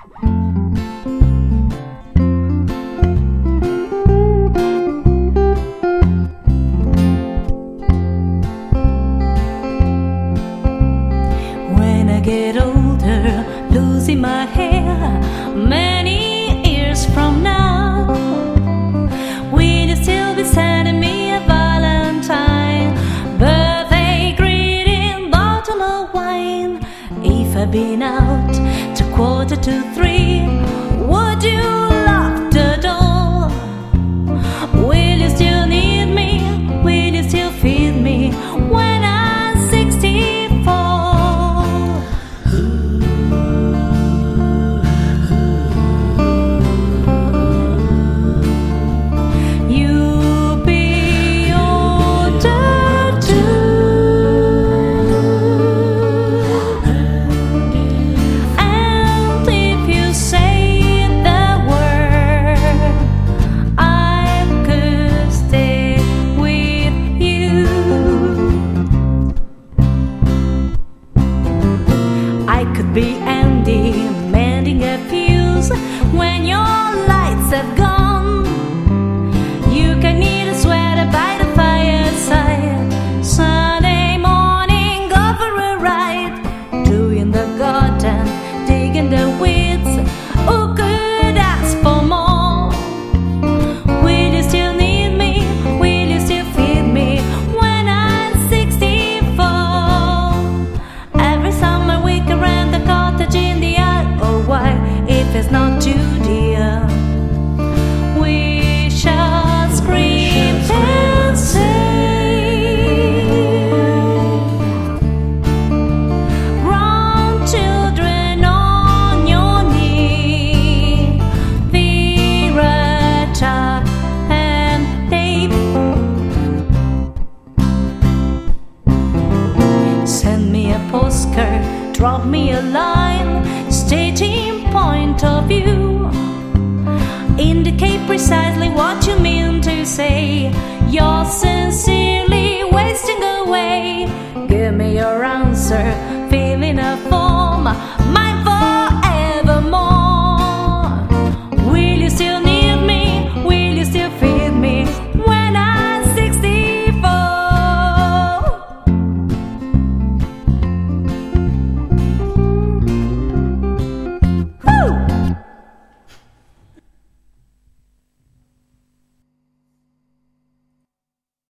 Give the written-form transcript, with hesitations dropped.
When I get older, losing my hair, many years from now, will you still be sending me a Valentine, birthday greeting, bottle of wine? If I've been out to 2:45, would you lock the door? Will you still need me? Will you still feed me when I'm 64? You'll be older too, and if you say the word, I could stay with you. I could be Andy, mending a fuse when your lights have gone. You can knit a sweater by the fireside. Sunday morning, go for a ride, doing the garden, digging the weeds. Who could ask for more? Will you still need me? Will you still feed me when I'm 64? Every summer we can rent a cottage in the Isle of Wight. If it's not too dear, we shall scream and say, grandchildren on your knee, Vera, Chuck, and Dave. Send me a postcard, drop me a line, stating point of view. Indicate precisely what you mean to say. You're sincerely wasting away. Give me your answer,